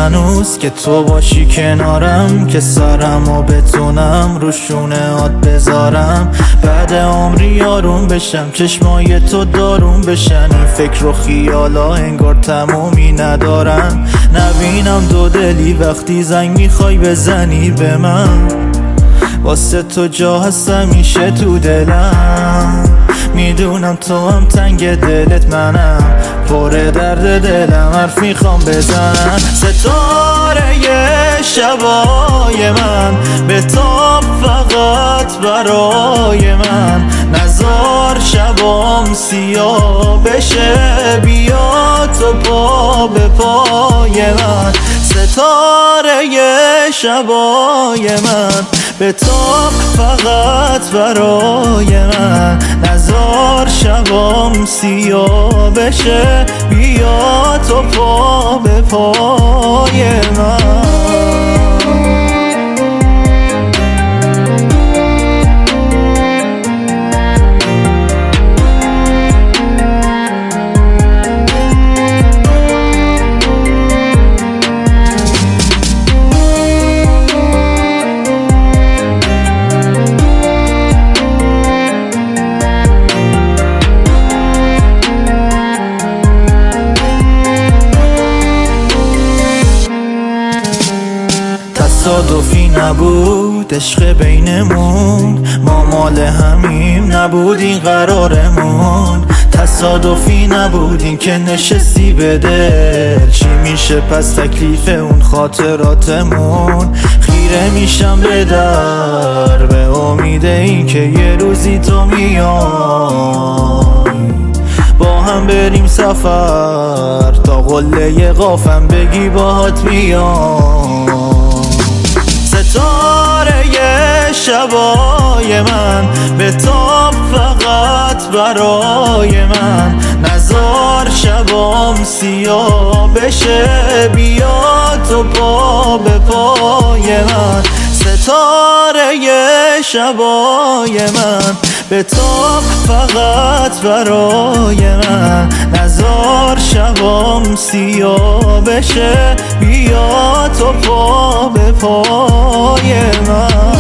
هنوز که تو باشی کنارم، که سرمو بتونم رو شونه هات بذارم. بعد عمری آروم بشم، چشمای تو داروم بشن، این فکر و خیالا انگار تمومی ندارن. نبینم دو دلی وقتی زنگ میخوای بزنی به من، واسه تو جا هست همیشه تو دلم. میدونم تو هم تنگ دلت، منم پر درد دلم، حرف میخوام بزنم. ستاره شبای من بتاب فقط برای من، نزار شبام سیاه بشه، بیا تو پا به پای من. ستاره شبای من بتاب فقط برای من، نزار شبام سیاه بشه، بیا تو پا به پای من. تصادفی نبود عشق بینمون، ما مال همیم نبود این قرارمون. تصادفی نبود این که نشستی به دل، چی میشه پس تکلیف اون خاطراتمون. خیره میشم به در به امید این که یه روزی تو میای، با هم بریم سفر تا قله قافم بگی باهات میام. ستاره شبای من بتاب فقط برای من، نزار شبام سیاه بشه، بیا تو پا به پای من. ستاره شبای من بتاب فقط برای من، نزار شبام سیاه بشه، بیا تو پا به پای من.